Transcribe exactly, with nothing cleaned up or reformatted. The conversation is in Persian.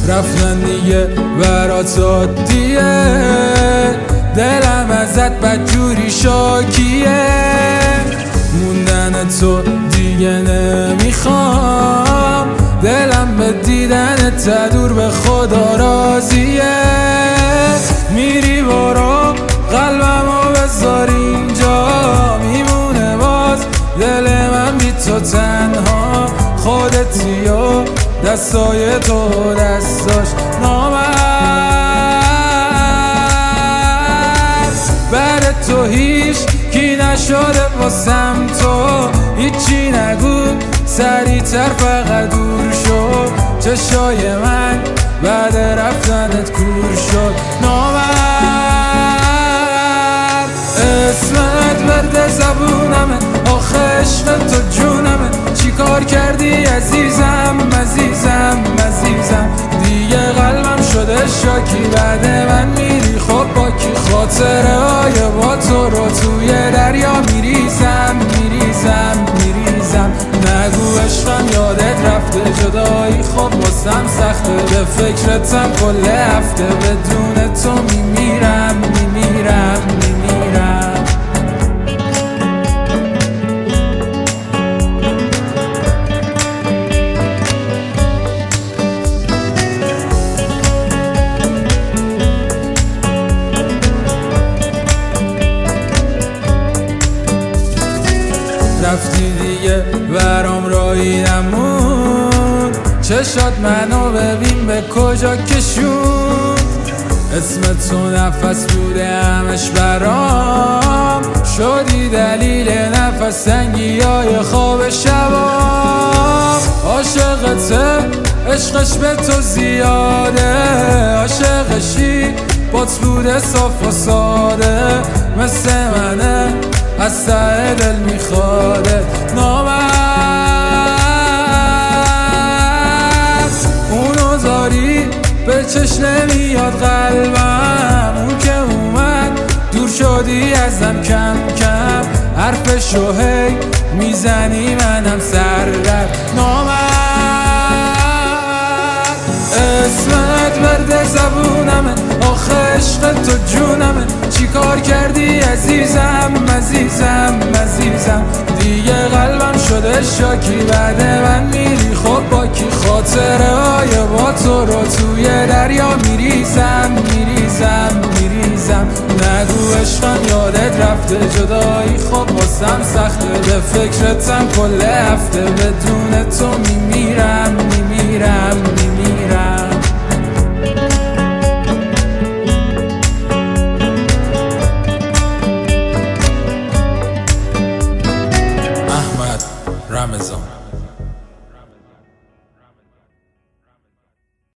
رفتن دیگه برات عادیه، دلم ازت بدجوری شاکیه، موندن تو دیگه نمیخوام، دلم به دیدن تدور به خدا راضیه. میری برو قلبمو بذار اینجا، میمونه باز دل من بی تو تنها، خودتی و دستای تو دستاش نامرد. بعد تو هیچ کی نشده واسم تو، هیچی نگو سریعتر فقط دور شد، چشای من بعد رفتنت کور شد نامرد. اسمت ورد زبونمه، آخه عشق تو جونمه، چی کار کردی عزیزم عزیزم عزیزم، دیگه قلبم شده شاکی، بعد من میری خب با کی، خاطره های با تو رو توی دریا میریزم میریزم میریزم. نگو عشقم یادت رفته، جدایی خب واسم سخته، به فکرتم کل هفته، بدون تو میمیرم میمیرم میمیرم. رفتی دیگه برام راییدمون، چشات منو ببین به کجا کشون، اسم تو نفس بوده همش برام، شدی دلیل نفس تنگی های خواب شبام. عاشقته عشقش به تو زیاده، عاشقشی بات بوده صاف و ساده، مثل منه از ته دل میخواده نامرد. اونو داری به چش نمیاد قلبم، اون که اومد دور شدی ازم کم کم، حرفشو هی میزنی منم سردر نامرد. اسمت ورد زبونمه، آخه عشق تو جونمه، چی کار کردی عزیزم عزیزم عزیزم، دیگه قلبم شده شاکی، بعد من میری خب با کی، خاطره های با تو رو توی دریا میریزم میریزم میریزم. نگو عشقم یادت رفته، جدایی خب واسم سخته، به فکرتم کل هفته، بدون تو میمیرم میمیرم میمیرم. احمد رمضان.